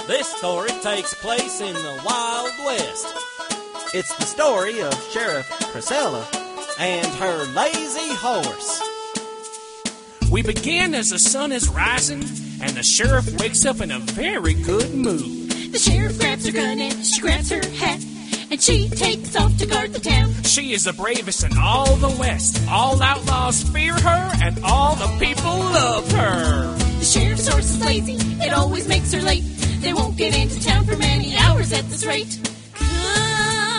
This story takes place in the Wild West. It's the story of Sheriff Priscilla and her lazy horse. We begin as the sun is rising, and the sheriff wakes up in a very good mood. The sheriff grabs her gun and she grabs her hat, and she takes off to guard the town. She is the bravest in all the West. All outlaws fear her, and all the people love her. The sheriff's horse is lazy, it always makes her late. They won't get into town for many hours at this rate. Come